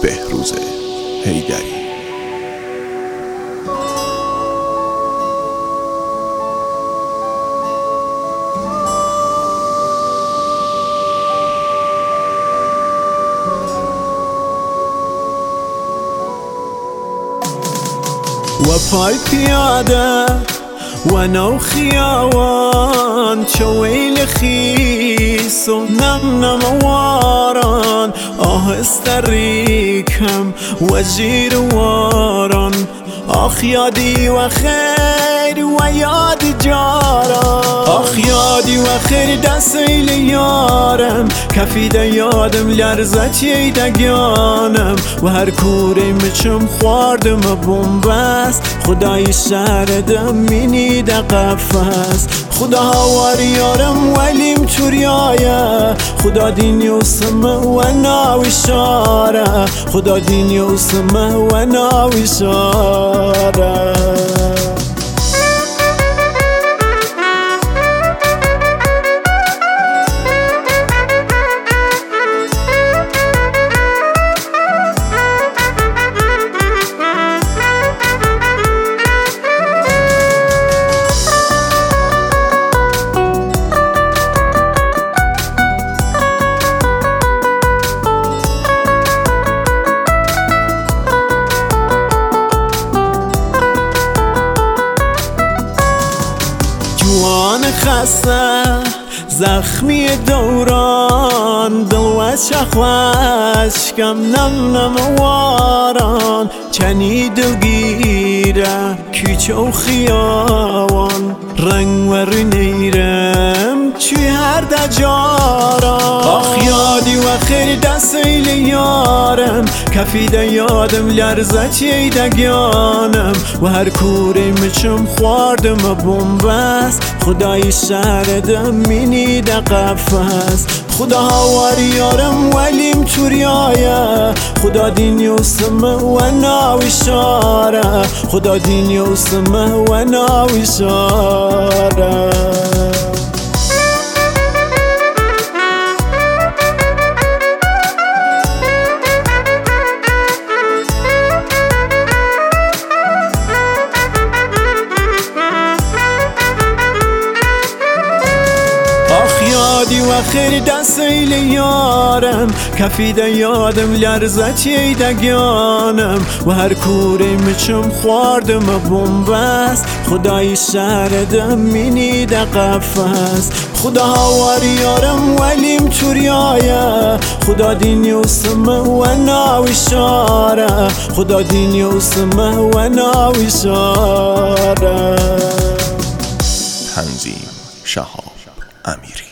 بهروز حیدری. و پای پیاده و نو خیاوان چویل خیس و نم واران آهسته ریکم و جیر واران آخ یادی و خیر و یاد جاران آخ یادی و خیر دستیل یارم کفیده یادم لرزت ییدگانم و هر کوری مچم خواردم بومبست خدای شردم مینی ده قفص خدا هوار یارم ولیم توریایه خدا دینی و سمه و ناوی شاره خدا دینی و سمه و ناوی شاره جوان خسته زخمی دوران دل و چخوشکم نم واران چنی دلگیره کوچه و خیابان رنگ و رنیرم چی هر دجاران آخ یادی و خیر دستیل یارم کفیده یادم لرزت ییدگانم و هر کوری مچم خواردم بومبست خدای شردم مینی ده قفص خدا هوار یارم ولیم توریایه خدا دینی و سمه و ناوی شاره خدا دینی و سمه و ناوی شاره یادی و خیر دستیل یارم کفیده یادم لرزت ییدگانم و هر کوری مچم خواردم بومبست خدای شردم مینی ده قفص خدا هوار یارم ولیم توریایه خدا دینی و سمه و ناوی شاره خدا دینی و سمه و ناوی شاره. تنظیم شهاب امیری.